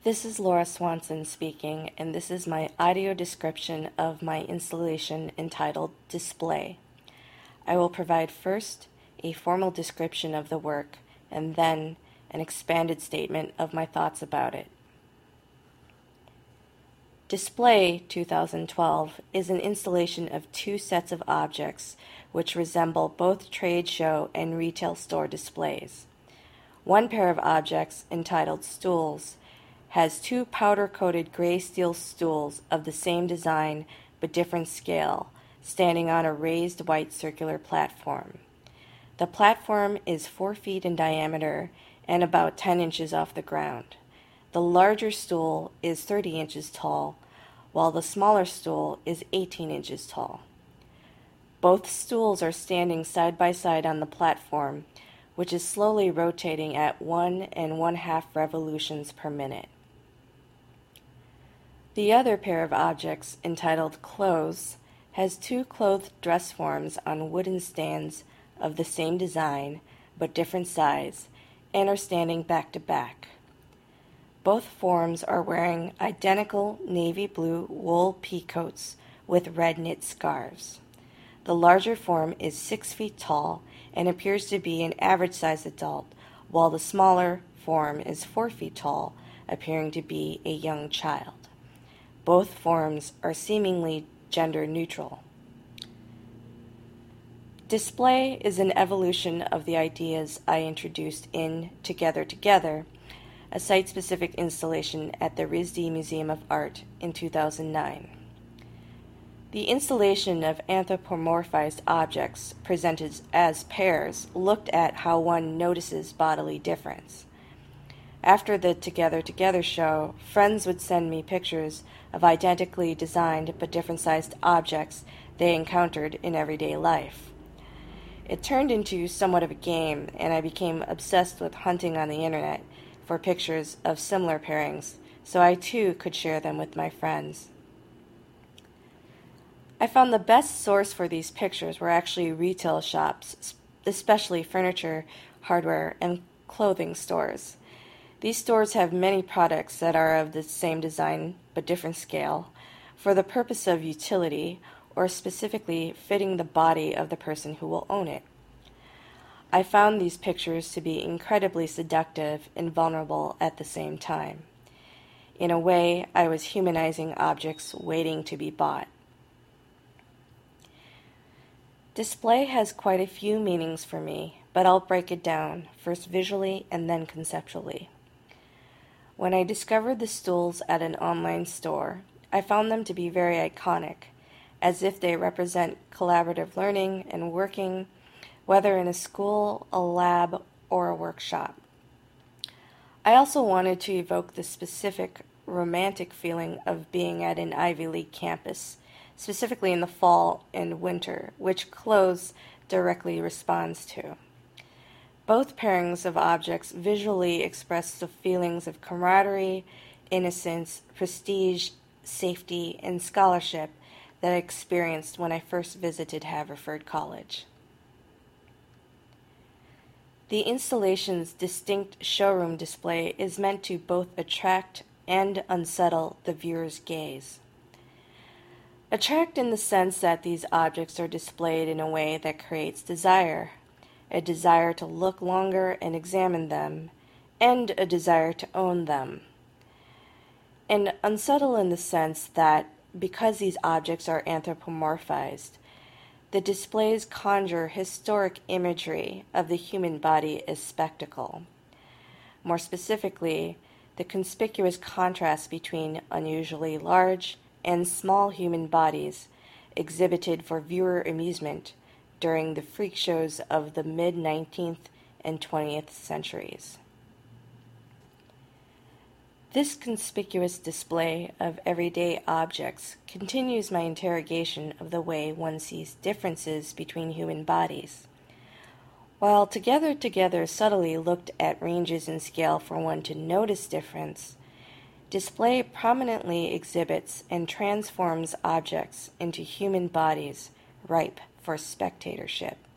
This is Laura Swanson speaking, and this is my audio description of my installation entitled Display. I will provide first a formal description of the work, and then an expanded statement of my thoughts about it. Display 2012 is an installation of two sets of objects which resemble both trade show and retail store displays. One pair of objects, entitled Stools, has two powder-coated gray steel stools of the same design but different scale, standing on a raised white circular platform. The platform is 4 feet in diameter and about 10 inches off the ground. The larger stool is 30 inches tall, while the smaller stool is 18 inches tall. Both stools are standing side by side on the platform, which is slowly rotating at 1 1/2 revolutions per minute. The other pair of objects, entitled Clothes, has two clothed dress forms on wooden stands of the same design but different size and are standing back to back. Both forms are wearing identical navy blue wool peacoats with red knit scarves. The larger form is 6 feet tall and appears to be an average-sized adult, while the smaller form is 4 feet tall, appearing to be a young child. Both forms are seemingly gender neutral. Display is an evolution of the ideas I introduced in Together Together, a site-specific installation at the RISD Museum of Art in 2009. The installation of anthropomorphized objects presented as pairs looked at how one notices bodily difference. After the Together Together show, friends would send me pictures of identically designed but different-sized objects they encountered in everyday life. It turned into somewhat of a game, and I became obsessed with hunting on the internet for pictures of similar pairings, so I too could share them with my friends. I found the best source for these pictures were actually retail shops, especially furniture, hardware, and clothing stores. These stores have many products that are of the same design but different scale for the purpose of utility or specifically fitting the body of the person who will own it. I found these pictures to be incredibly seductive and vulnerable at the same time. In a way, I was humanizing objects waiting to be bought. Display has quite a few meanings for me, but I'll break it down, first visually and then conceptually. When I discovered the stools at an online store, I found them to be very iconic, as if they represent collaborative learning and working, whether in a school, a lab, or a workshop. I also wanted to evoke the specific romantic feeling of being at an Ivy League campus, specifically in the fall and winter, which Clothes directly responds to. Both pairings of objects visually express the feelings of camaraderie, innocence, prestige, safety, and scholarship that I experienced when I first visited Haverford College. The installation's distinct showroom display is meant to both attract and unsettle the viewer's gaze. Attract in the sense that these objects are displayed in a way that creates desire, a desire to look longer and examine them, and a desire to own them. And unsettle in the sense that, because these objects are anthropomorphized, the displays conjure historic imagery of the human body as spectacle. More specifically, the conspicuous contrast between unusually large and small human bodies exhibited for viewer amusement during the freak shows of the mid-19th and 20th centuries. This conspicuous display of everyday objects continues my interrogation of the way one sees differences between human bodies. While Together Together subtly looked at ranges in scale for one to notice difference, Display prominently exhibits and transforms objects into human bodies ripe for spectatorship.